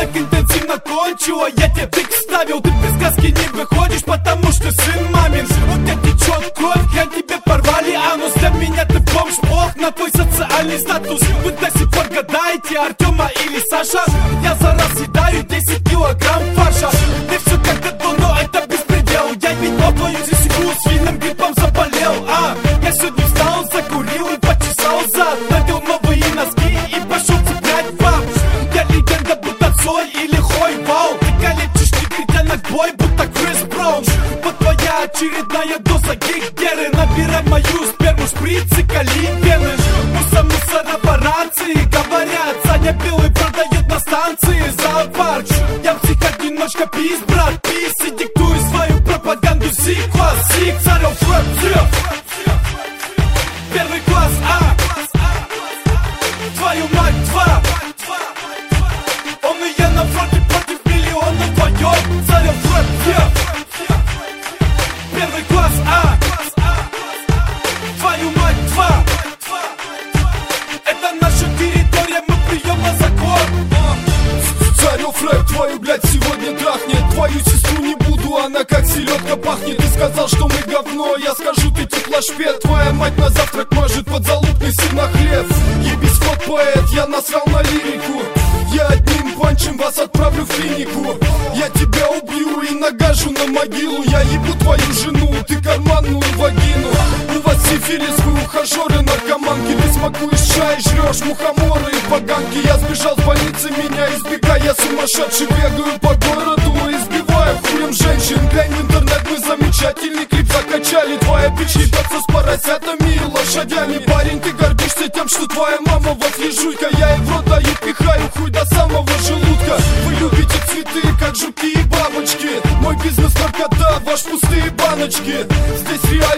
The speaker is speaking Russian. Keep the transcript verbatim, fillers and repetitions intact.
так интенсивно кончила. Я тебе тык ставил, ты без сказки не выходишь, потому что сын мамин. У тебя течет кровь, хрен тебе порвали анус. Для меня ты бомж, бог на твой социальный статус. Вы до сих пор гадаете, Артема или Саша? Я за раз съедаю десять килограмм фарша. Ты все как-то то, но это беспредел. Я ведь твою сисю свиным гриппом заболел. А, я сегодня встал, закурил и почесал зад. Надел новые носки и пошел цеплять вам. Я легенда, будто Цой или Хой Вау. Ты калечишь негритянок бой, будто Крис Браун. Вот твоя очередная доза гиггеры. Набирай мою сперму, шприцы, кали вены. Муса, мусора по рации говорят. Саня Белый продает на станции зоопарк. Я псих, немножко пис, брат, пис. И диктую свою пропаганду. Си-класс, сик, царев, рэп, цвет. Первый класс, а твою мать, два. Он и я на фронте против миллиона вдвоем. Царев, рэп, цвет. Первый класс, а твою мать, два. Это наша территория, мы прием на закон. Царев рэп, твою, блядь, сегодня трахнет. Твою сестру не буду, она как селедка пахнет. Ты сказал, что мы говно, я скажу, ты теплошпет. Твоя мать на завтрак мажет подзалупный сыр на хлеб. Ебись вот поэт, я насрал на лирику. Я одним панчем вас отправлю в клинику. Я тебя убью и нагажу на могилу. Я ебу твою жену, ты карманную вагину. У вас сифилис, вы ухажеры, наркоманки. Ты смакуешь чай, жрешь мухоморы и поганки. Я сбежал с больницы, меня избегай. Я сумасшедший, бегаю по городу, избиваю хуем женщин. Глянь в интернет, мы замечательный клип закачали. Твоя печь ебется с поросятами и лошадями. Парень, ты гордишься тем, что твоя мама вот ежуйка. Я ей в рот даю, пихаю хуй до самого желудка. Вы любите цветы, как жуки и бабочки. Мой бизнес наркота, ваш пустые баночки. Здесь реально